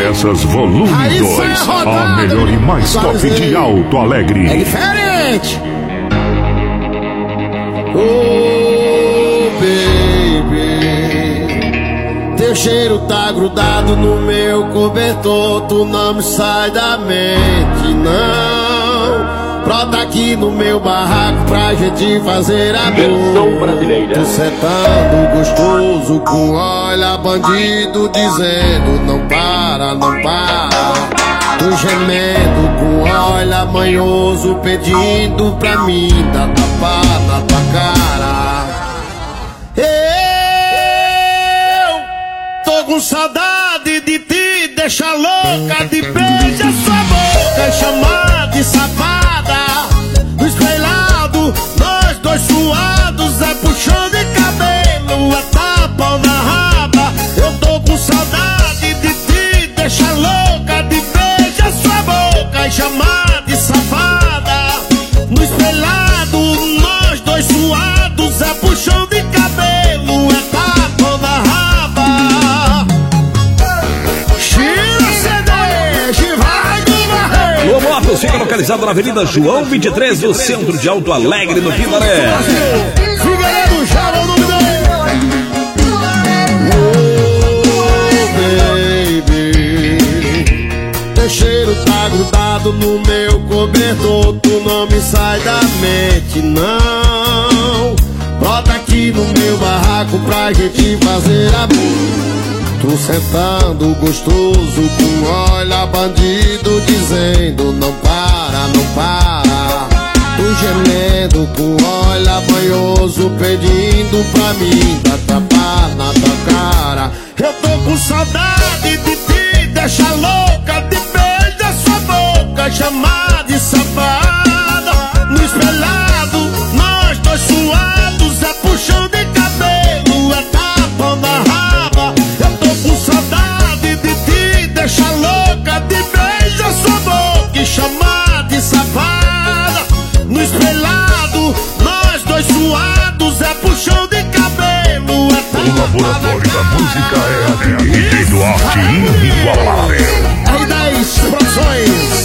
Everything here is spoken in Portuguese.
Peças Volume 2, a melhor e mais top de Alto Alegre. É diferente. Oh, baby, teu cheiro tá grudado no meu cobertor. Tu não me sai da mente, não. Brota aqui no meu barraco pra gente fazer amor. Tô sentando gostoso com olha bandido dizendo não para, não para. Tô gemendo com olha manhoso pedindo pra mim dar tapa na tua cara. Eu tô com saudade de te deixar louca, de beijar sua boca e chamar de safada. No espelhado, nós dois suados, é puxão de cabelo, é tapa na raba. Eu tô com saudade de te deixar louca, de beijar sua boca e chamar de safada. No espelhado, nós dois suados, é puxão de cabelo, é tapa na raba. Tira CD, vai do barreiro. O Motos fica localizado na Avenida João 23, no centro de Alto Alegre, no Pindaré. Figueiredo, já vou no meio. Teu cheiro tá grudado no meu cobertor. Tu não me sai da mente, não. Brota aqui no meu barraco pra gente fazer amor. Tô sentando gostoso com olha bandido dizendo não para, não para. Tô gemendo com olha banhoso pedindo pra mim dar tapa na tua cara. Eu tô com saudade de te deixar louca, de beijar sua boca, chamar de safada. No espelhado, nós dois suados, é puxão de cabelo, é tapa na raba. Eu tô com saudade de te deixar louca, de beijar sua boca e chamar de safada. No espelhado, nós dois suados, é puxão de cabelo, é tapa. O laboratório da música é a DJ Duarte inigualável. R10 Produções.